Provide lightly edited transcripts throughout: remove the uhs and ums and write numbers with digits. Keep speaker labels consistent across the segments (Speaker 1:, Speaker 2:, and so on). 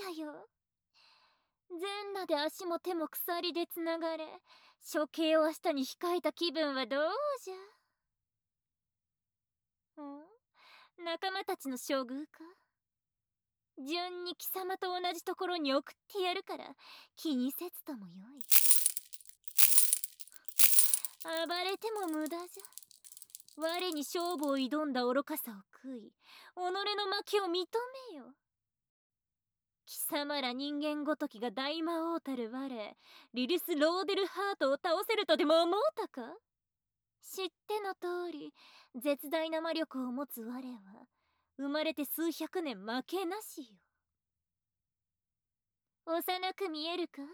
Speaker 1: だよ。全裸で足も手も鎖でつながれ、処刑を明日に控えた気分はどうじゃ。仲間たちの処遇か。順に貴様と同じところに送ってやるから気にせずともよい。暴れても無駄じゃ。我に勝負を挑んだ愚かさを悔い、己の負けを認めよ。貴様ら人間ごときが大魔王たる我リリス・ローデルハートを倒せるとでも思うたか。知っての通り絶大な魔力を持つ我は生まれて数百年負けなしよ。幼く見えるか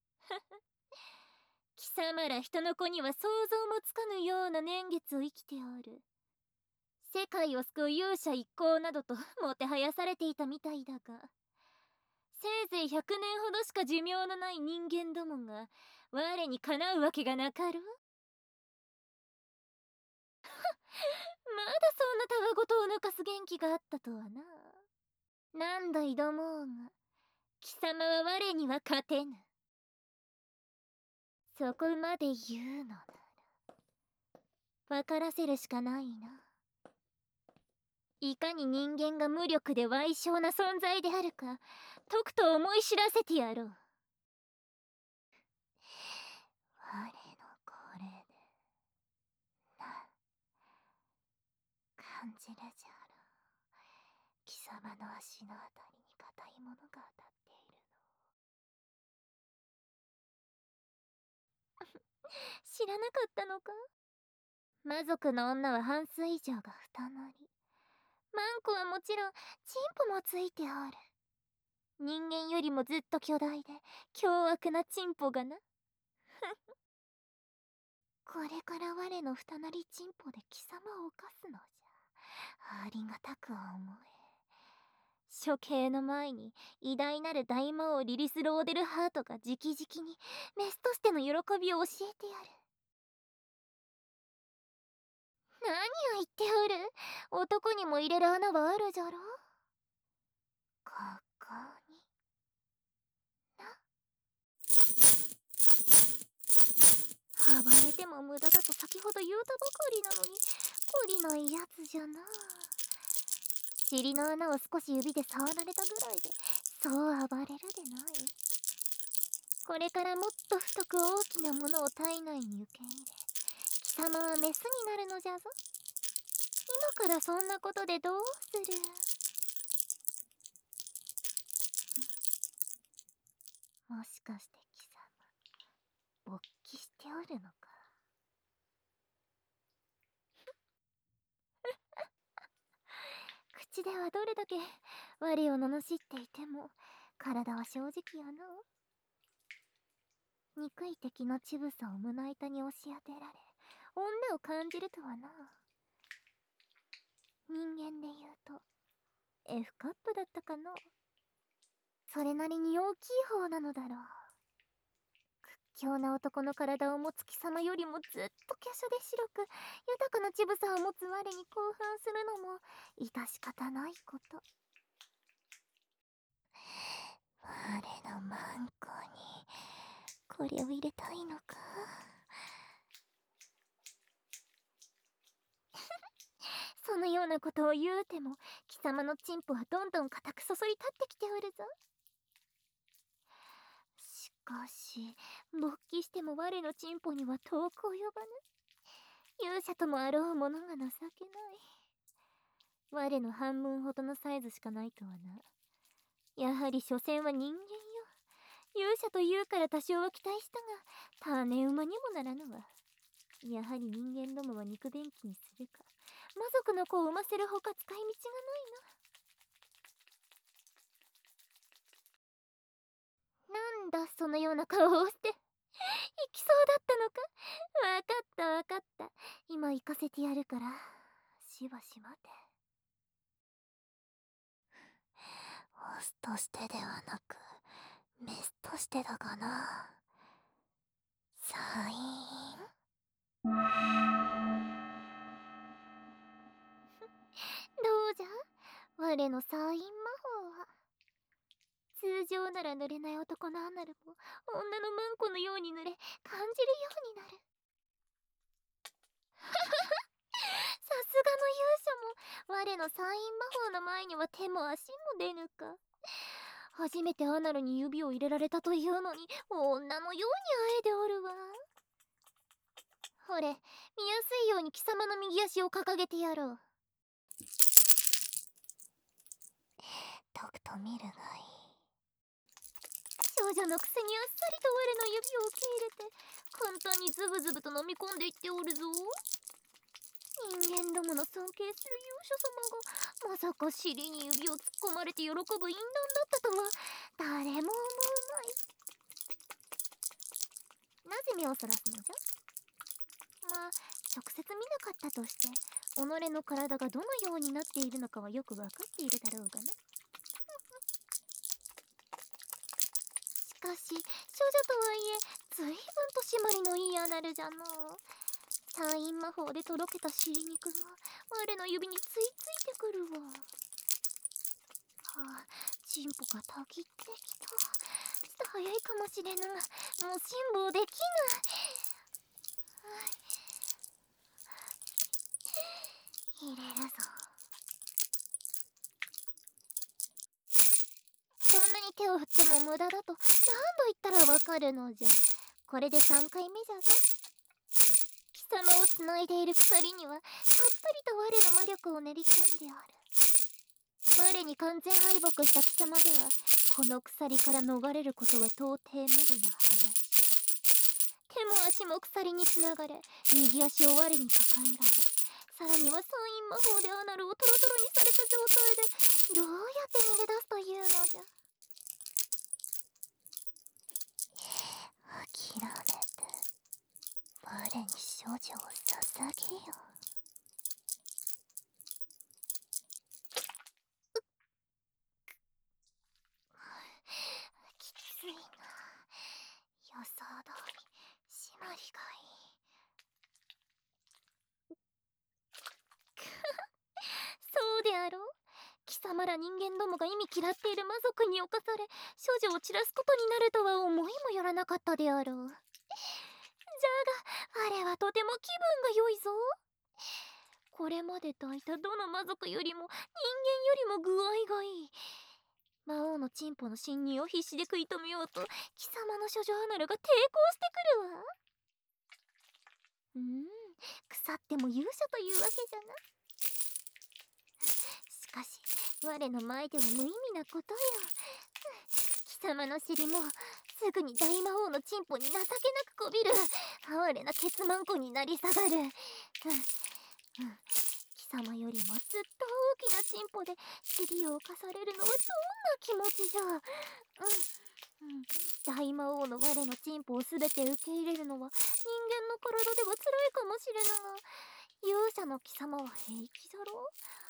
Speaker 1: 貴様ら人の子には想像もつかぬような年月を生きておる。世界を救う勇者一行などともてはやされていたみたいだが、せいぜい100年ほどしか寿命のない人間どもが我にかなうわけがなかろう。まだそんなたわごとを抜かす元気があったとはな。何度挑もうが貴様は我には勝てぬ。そこまで言うのなら分からせるしかないな。いかに人間が無力で矮小な存在であるかとくと思い知らせてやろう。我のこれでな感じるじゃろ。貴様の足のあたりに硬いものが当たっているの。知らなかったのか。魔族の女は半数以上が二乗り。マンコはもちろんチンポもついておる。人間よりもずっと巨大で凶悪なチンポがな。これから我の二なりチンポで貴様を犯すのじゃ。ありがたく思え。処刑の前に偉大なる大魔王リリス・ローデルハートが直々にメスとしての喜びを教えてやる。何を言っておる。男にも入れる穴はあるじゃろ。ここにな。暴れても無駄だと先ほど言うたばかりなのに懲りないやつじゃな。尻の穴を少し指で触られたぐらいでそう暴れるでない。これからもっと太く大きなものを体内に受け入れ貴様はメスになるのじゃぞ。今からそんなことでどうする。もしかして貴様勃起しておるのか。口ではどれだけ我を罵っていても体は正直やの。憎い敵の乳房を胸板に押し当てられ女を感じるとはな。人間で言うと F カップだったかの。それなりに大きい方なのだろう。屈強な男の体を持つ貴様よりもずっと華奢で白く豊かな乳房を持つ我に興奮するのも致し方ないこと。我のマンコにこれを入れたいのか。そのようなことを言うても貴様のチンポはどんどん固くそそり立ってきておるぞ。しかし勃起しても我のチンポには遠く及ばぬ。勇者ともあろうものが情けない。我の半分ほどのサイズしかないとはな。やはり所詮は人間よ。勇者というから多少は期待したが種馬にもならぬわ。やはり人間どもは肉便器にするか魔族の子を産ませるほか使い道がないな。なんだそのような顔をして行きそうだったのか。わかったわかった。今行かせてやるからしばし待て。オスとしてではなくメスとしてだがな。サインどうじゃ我のサイン魔法は通上なら濡れない男のアナルも女のムンコのように濡れ感じるようになる。さすがの勇者も我のサイン魔法の前には手も足も出ぬか。初めてアナルに指を入れられたというのに女のようにあえでおるわ。ほれ、見やすいように貴様の右足を掲げてやろう。とくと見るがいい。少女のくせにあっさりと我の指を受け入れて簡単にズブズブと飲み込んでいっておるぞ。人間どもの尊敬する勇者様がまさか尻に指を突っ込まれて喜ぶ淫乱だったとは誰も思うまい。なぜ目をそらすのじゃ。まあ直接見なかったとして己の体がどのようになっているのかはよくわかっているだろうがな。しかし処女とはいえ随分と締まりのいいアナルじゃのう。サイン魔法でとろけた尻肉が我の指についついてくるわ。はあ、チンポがたぎってきた。ちょっと早いかもしれぬがもう辛抱できぬ。入れるぞ。そんなに手を振っても無駄だと何度言ったらわかるのじゃ。これで3回目じゃぞ。貴様をつないでいる鎖にはたっぷりと我の魔力を練り込んである。我に完全敗北した貴様ではこの鎖から逃れることは到底無理な話。手も足も鎖につながれ右足を我に抱えられさらにはサイン魔法でアナルをトロトロにされた状態でどうやって逃げ出すというのじゃ。諦めて我に少女を捧げよ。きついな。予想通り締まりがいい。そうであろう。貴様ら人間どもが意味嫌っている魔族に侵され処女を散らすことになるとは思いもよらなかったであろう。じゃが我はとても気分が良いぞ。これまで抱いたどの魔族よりも人間よりも具合がいい。魔王のチンポの侵入を必死で食い止めようと貴様の処女アナルが抵抗してくるわ。腐っても勇者というわけじゃな。しかし我の前では無意味なことよ。貴様の尻もすぐに大魔王のチンポに情けなくこびる哀れなケツマンコになり下がる。貴様よりもずっと大きなチンポで尻を侵されるのはどんな気持ちじゃ。大魔王の我のチンポを全て受け入れるのは人間の体では辛いかもしれぬが勇者の貴様は平気だろう。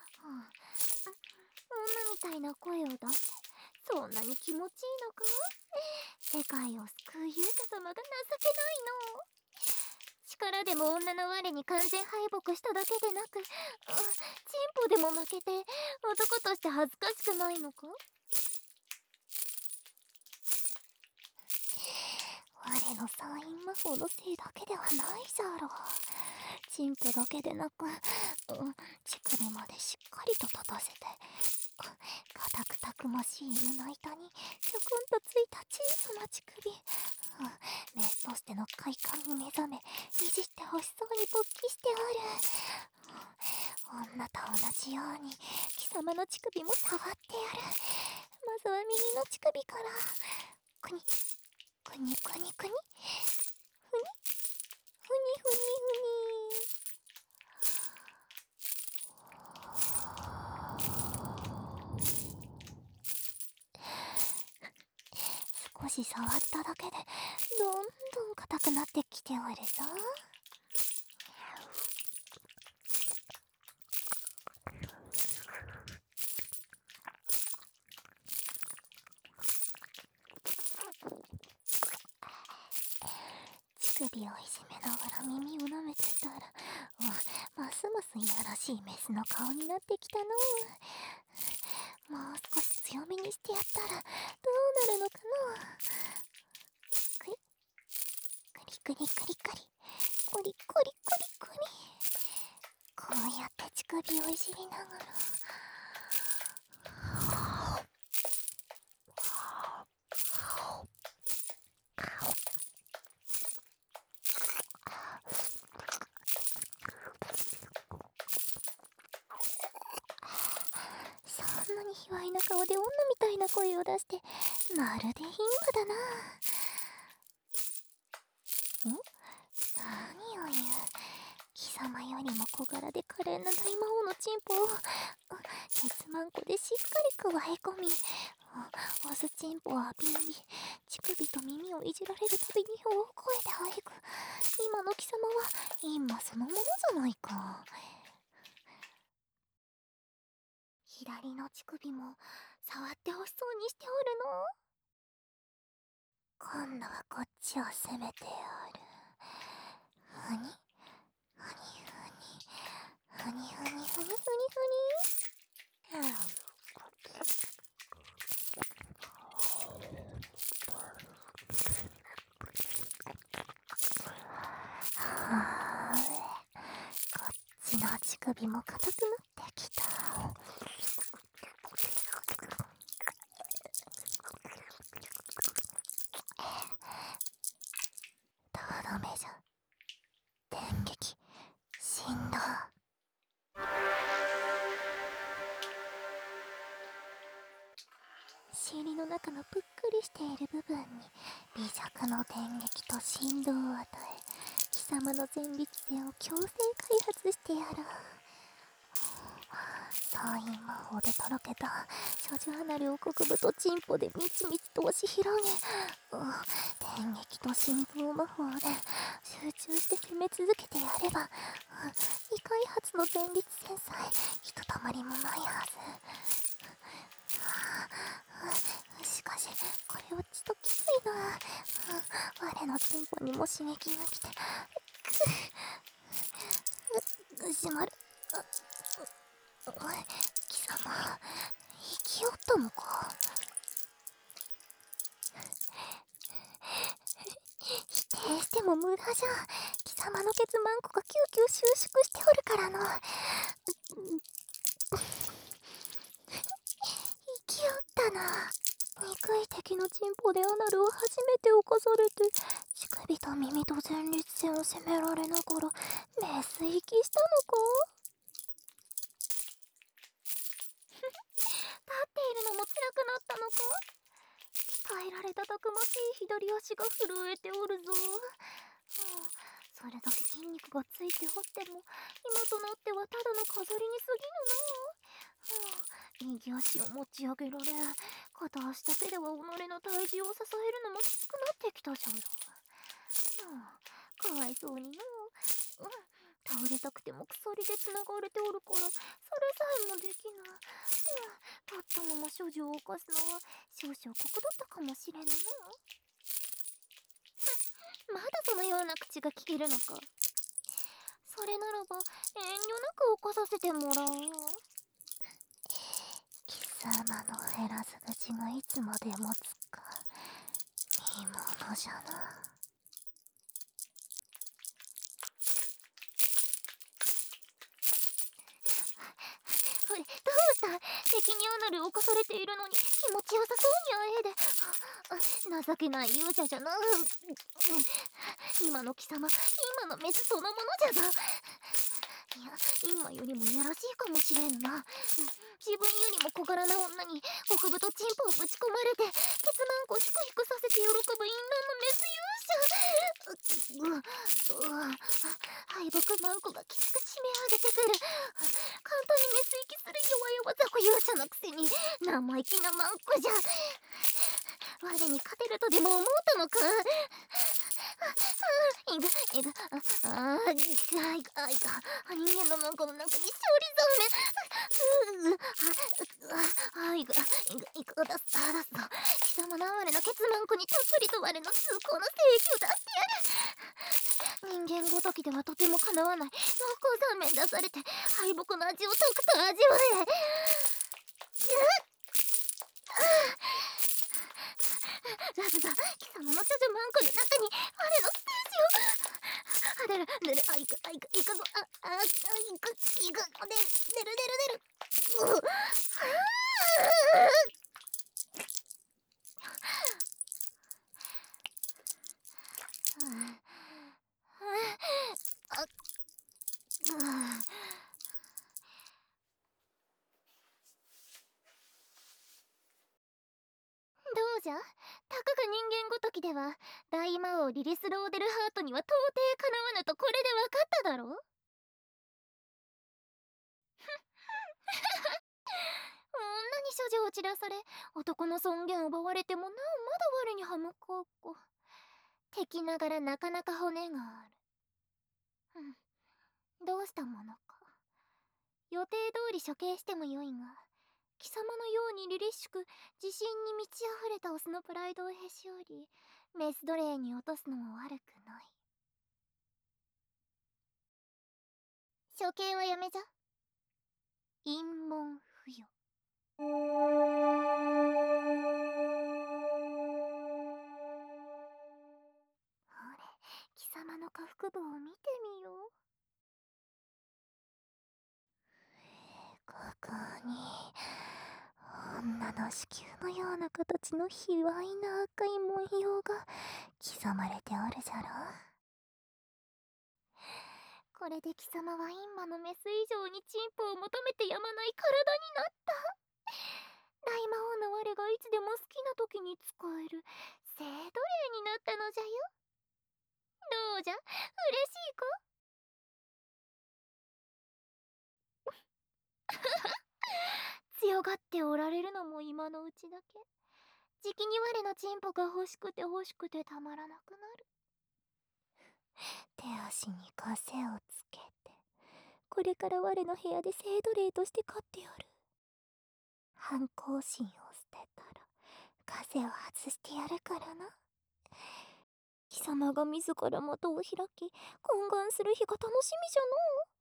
Speaker 1: 女みたいな声を出してそんなに気持ちいいのか。世界を救う勇者様が情けないの。力でも女の我に完全敗北しただけでなくチンポでも負けて男として恥ずかしくないのか。我のサイン魔法のせいだけではないじゃろう。チンポだけでなく乳首までしっかりと立たせて固くたくましい犬の板にひょくんとついた小さな乳首。メスとしての快感に目覚めいじってほしそうに勃起しておる。女と同じように貴様の乳首も触ってやる。まずは右の乳首からくにくにくにくにふにふにふにふに。少し触っただけでどんどん硬くなってきておるぞ。乳首をいじめながら耳を舐めていたらますますいやらしいメスの顔になってきたのう。
Speaker 2: もう少し強めにしてやったらどうなるのかな。クリクリクリクリクリコリコリコリコリ。こうやって乳首をいじりながらそんなに卑猥な顔で女みたいな声を出して、まるで牝馬だな。何を言う。貴様よりも小柄で可憐な大魔王のチンポをケツマンコでしっかり加え込み、オスチンポはビンビ、乳首と耳をいじられるたびに大声で喘ぐ。今の貴様は閻魔そのものじゃないか。左の乳首も触ってほしそうにしておるの。今度はこっちを攻めてやる。ふにふにふにふにふにふにふにふに。こっちの乳首も硬くなってきた。とどめじゃ。電撃振動。尻の中のぷっくりしている部分に微弱の電撃と振動を与え、貴様の前立腺を強制開発してやる。総員魔法でとろけた処女離れを国部とチンポでみちみちと押し広げ、電撃と振動魔法で集中して攻め続けてやれば、未開発の前立腺さえひとたまりもないはず。しかしこれはちときついな。我のチンポにも刺激が来てしまる。貴様生きよったのか。否定しても無駄じゃ。貴様のケツマンコがキューキュー収縮しておるからの。生きよったな。憎い敵のチンポでアナルを初めて犯されて、乳首と耳と前立腺を責められながらメス息したのか。立っているのも辛くなったのか。鍛えられたたくましい左足が震えておるぞ。それだけ筋肉がついておっても今となってはただの飾りに過ぎぬな。右足を持ち上げられ、片足だけでは己の体重を支えるのもきつくなってきたじゃろ。かわいそうにの。倒れたくても鎖でつながれておるからそれさえもできぬ。立ったまま処女を犯すのは少々酷だったかもしれぬな。まだそのような口が聞けるのか。それならば遠慮なく犯させてもらおう。貴様の減らず口がいつまでもつか見ものじゃな。ほれどうした。敵にアナルを犯されているのに気持ちよさそうにあえで。情けない勇者じゃな。今の貴様今のメスそのものじゃぞ。いや今よりもいやらしいかもしれんな。自分よりも小柄な女に極太チンポをぶち込まれてケツマンコヒクヒクさせて喜ぶ淫乱のメス勇者。敗北マンコがきつく締め上げてくる。簡単にメス息する弱々雑魚勇者のくせに生意気なマンコじゃ。我に勝てるとでも思うたのか。人間のマンコの中に勝利ザメ。いくだすと貴様の我のケツマンコにたっぷりと我の崇高の精液を出してやる。人間ごときではとてもかなわない濃厚残麺出されて敗北の味をとくと味わえ。 ラズザ、貴様の処女マンコの中に我のステージを。あ、出る出る、あ、行くあ、行く行くぞ、行く行く、出る出る。どうじゃ、たかが人間ごときでは大魔王リリス・ローデルハートには到底かなわぬとこれで分かっただろう。女に処女を散らされ男の尊厳を奪われてもなおまだ我に歯向かうか。敵ながらなかなか骨がある。どうしたものか。予定通り処刑してもよいが、貴様のように凛々しく自信に満ち溢れたオスのプライドをへし折りメス奴隷に落とすのも悪くない。処刑はやめじゃ。陰門付与。あれ、貴様の下腹部を見てみよう。ここに女の子宮のような形の卑猥な赤い文様が刻まれておるじゃろ。これで貴様は陰魔のメス以上にチンポを求めてやまない体になった。大魔王の我がいつでも好きな時に使える性奴隷になったのじゃよ。どうじゃ、嬉しいか。強がっておられるのも今のうちだけ。じきに我のチンポが欲しくて欲しくてたまらなくなる。手足に枷をつけて、これから我の部屋で性奴隷として飼ってやる。反抗心を捨てたら枷を外してやるからな。貴様が自ら的を開き懇願する日が楽しみじゃのう。